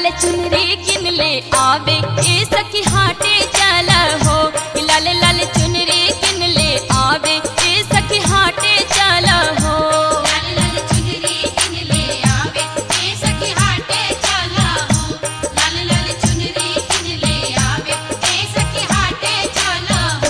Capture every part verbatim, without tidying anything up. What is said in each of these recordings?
लाल चुनरी किन ले आवे ए सखी हाटे चल हो। लाल लाल चुनरी किन ले आवे ए सखी हाटे चल हो। लाल लाल चुनरी किन ले आवे ए सखी हाटे चल हो। लाल लाल चुनरी किन ले आवे ए सखी हाटे चल हो।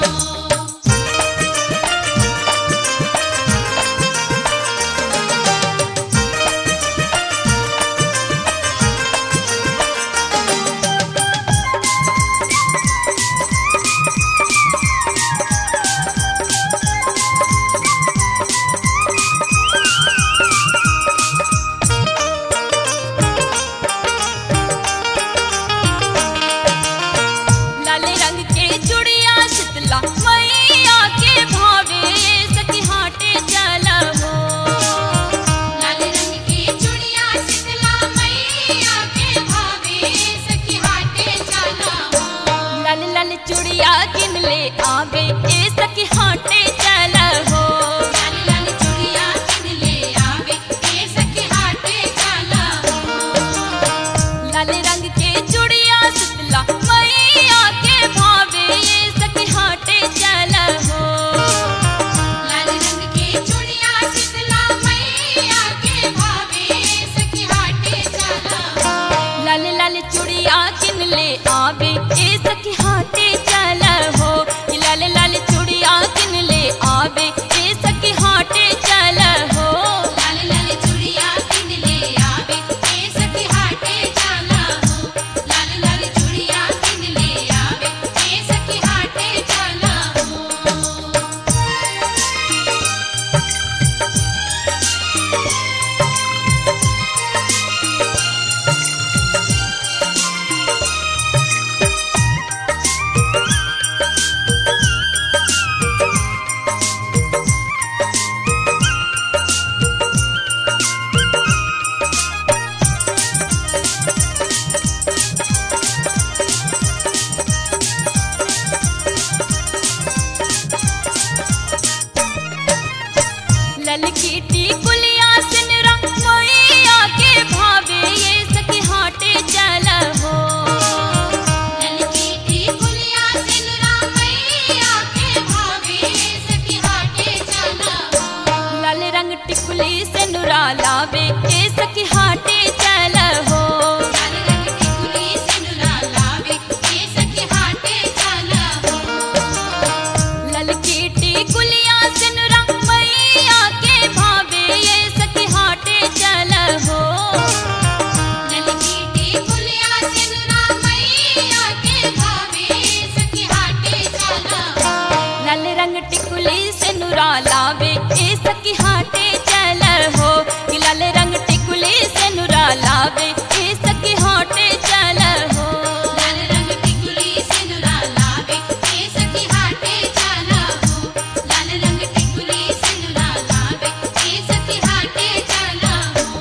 लाल रंग के चूड़िया शीतला मैया के भावे सखी हाटे चल हो। लाल रंग की चूड़िया शीतला मैया के भावे सखी हाटे चल हो। लाल लाल चूड़िया किन ले आवे ए सखी हाटे चल हो। लाल लाल चूड़िया किन ले आवे ए सखी हाटे चल हो। लाल रंग के चूड़िया शीतला मैया के भावे ये सखी हाटे चल हो। लाल रंग की चूड़िया शीतला मैया के भावे सखी हाटे चल हो। लाल लाल चूड़िया किन ले आवे ए सखी हाटे चल हो। लाल लाल चूड़िया किन ले आवे ए सखी हाटे चल हो। लाल लाल चूड़िया किन ले आवे ए सखी हाटे चल हो। लाल लाल चूड़िया किन ले आवे ए सखी हाटे चल हो। ललकी टिकुलिया सिनरा मैया के भावे ये सखी हाटे चल हो। ललकी टिकुलिया सिनुरा मैया के भावे सखी हाटे चल हो। लाल रंग टिकुली सिनुरा लावे ए सखी हाटे चल हो। लाल रंग टिकुली सिनुरा लावे ए सखी हाटे चल हो। ललकी टिकुलिया सिनुरा मैया के भावे ये सखी हाटे चल हो। ललकी टिकुलिया सिनुरा मैया के भावे सखी हाटे चल हो। लाल रंग टिकुली सिनुरा लावे ए सखी हाटे चल हो। कि लाल रंग टिकुली सिनुरा लावे ए सखी हाटे चल हो। लाल रंग टिकुली सिनुरा लावे ए सखी हाटे चल हो। लाल रंग टिकुली सिनुरा लावे ए सखी हाटे चल हो।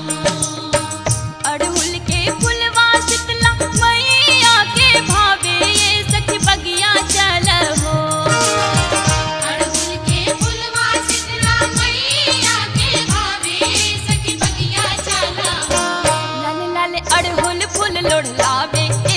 अड़हुल के फुलवा शीतला मैया के भावे ये सखी बगिया चल हो। अड़हुल के फुलवा शीतला मैया के भावे सखी बगिया चल हो। लाल लाल अड़हुल फूल लोढ़ लावे